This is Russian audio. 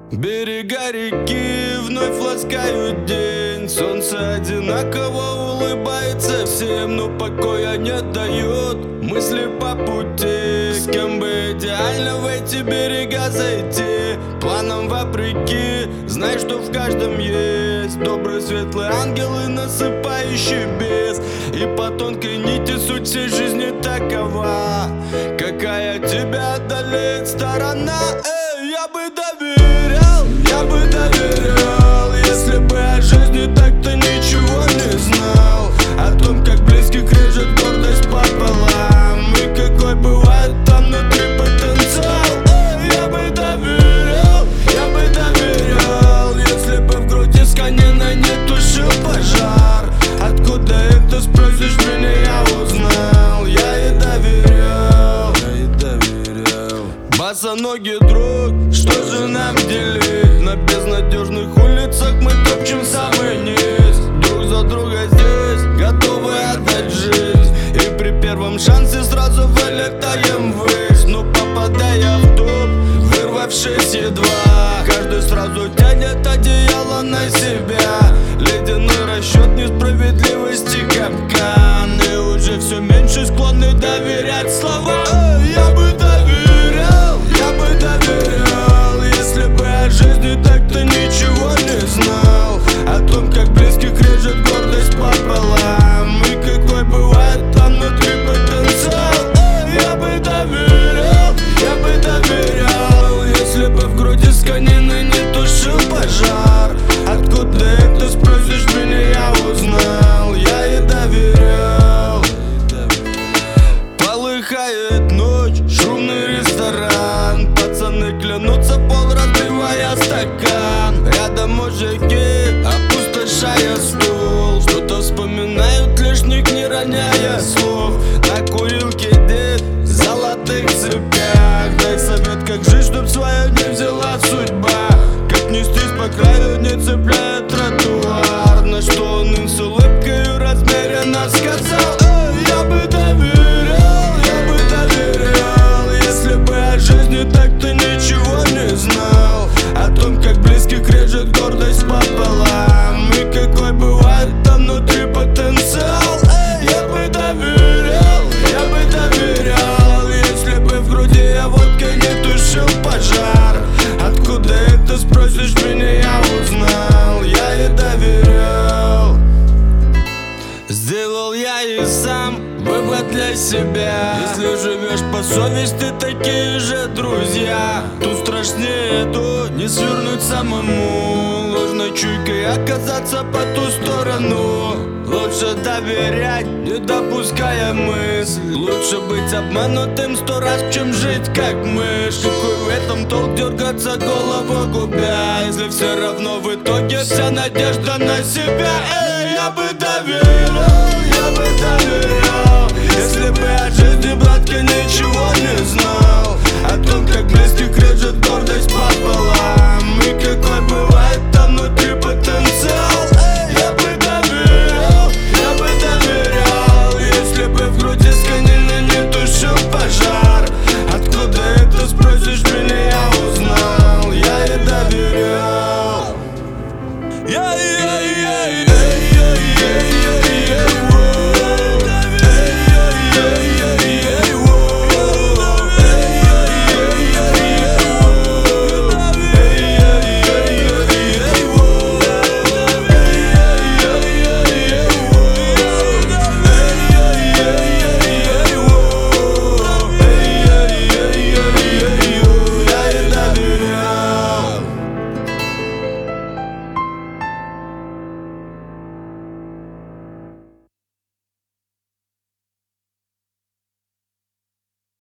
Берега реки вновь ласкают день. Солнце одинаково улыбается всем, но покоя не дает мысли по пути. С кем бы идеально в эти берега зайти, планом вопреки, знай, что в каждом есть добрый светлый ангел и насыпающий бес. И по тонкой нити суть всей жизни такова, какая тебя одолеет сторона. Я бы доверял, если бы о жизни так-то ничего не знал. О том, как близких режет гордость пополам, и какой бывает там внутри потенциал. Я бы доверял, если бы в груди с канина не тушил пожар. Откуда это, спросишь меня, я узнал. Я и доверял. Босоногий друг, что же нам делить? На безнадежных улицах мы топчем самый низ. Друг за друга здесь, готовы отдать жизнь. И при первом шансе сразу вылетаем ввысь. Но попадая в топ, вырвавшись едва, каждый сразу тянет одеяло на себя. Ледяной расчет несправедливости капкан, и уже все меньше склонны доверять словам. Я бы доверял, если бы о жизни так-то ничего не знал. О том, как близких режет гордость пополам, и какой бывает там внутри потенциал. Я бы доверял, если бы в груди с канины не тушил пожар. Откуда это, спросишь меня, я узнал. Я и доверял. Полыхает ночь, шумный ресторан, пацаны клянутся пол, разбивая стакан. Рядом мужики, опустошая стул, что-то вспоминают, лишних не роняя слов. На курилке дед в золотых цепях, дай совет, как жить, чтоб свое не взяла судьба. Как нестись по краю, не цепляя тротуар. На что он им с улыбкой размеренно сказал: я бы доверял, если бы о жизни так-то ничего не знал. О том, как близких режет гордость пополам, и какой бывает там внутри потенциал. Я бы доверял, если бы в груди я водкой не тушил пожар. Откуда это, спросишь меня, я узнал. Я и доверял. Сделал я и сам вывод для себя: если живешь по совести, такие же друзья. Тут страшнее то не свернуть самому, ложной чуйкой оказаться по ту сторону. Лучше доверять, не допуская мысль. Лучше быть обманутым 100 раз, чем жить как мышь. Какой в этом толк дергаться, голову губя, если все равно в итоге вся надежда на себя. Я бы доверял,